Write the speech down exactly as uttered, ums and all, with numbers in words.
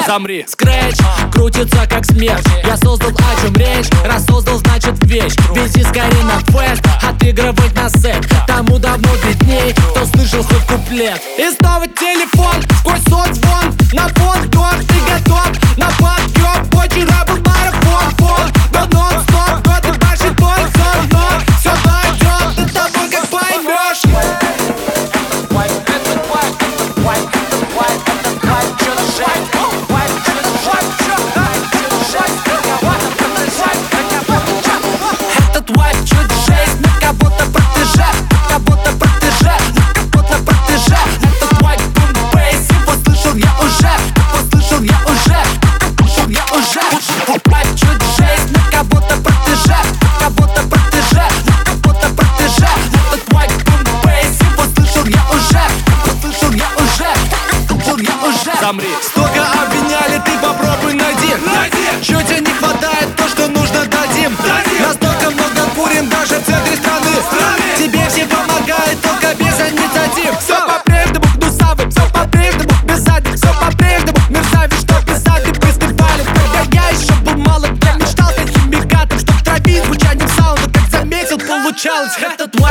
Замри. Скретч крутится как смерть. Я создал, о чем речь. Раз создал, значит вещь. Вези скорее на квест, отыгрывать на сет. Тому давно видней, кто слышал хоть куплет. И снова телефон, сквозь соцзвон. На фон, кто ты готов? На подъем, вчера был марафон. Фон, но нон-стоп, год и большой твой сон. Но все дойдет до того, как поймешь. Этот вайб чуть жесть, мы как будто протеже, как будто протеже, как будто протеже. Этот вайб бум-бейс, его слышал я уже, его слышал я уже, слышал я уже. Вайб чуть жесть, мы как будто протеже, как будто протеже, как будто протеже. Этот вайб бум-бейс, его слышал я уже, его слышал я уже, слышал я уже. Замри. Столько обвиняли, ты попробуй найди. Чё тебе не хватает, то, что нужно, дадим. Настолько много курим даже в центре страны. Тебе все помогает, только без инициатив. Все по-прежнему гнусавым, все по-прежнему без задних. Все по-прежнему мерзавец, что писали фестивалем. Когда я еще был молод, я мечтал стать химикатом, чтоб травить звучанием саунда. Как заметил, получалось. Этот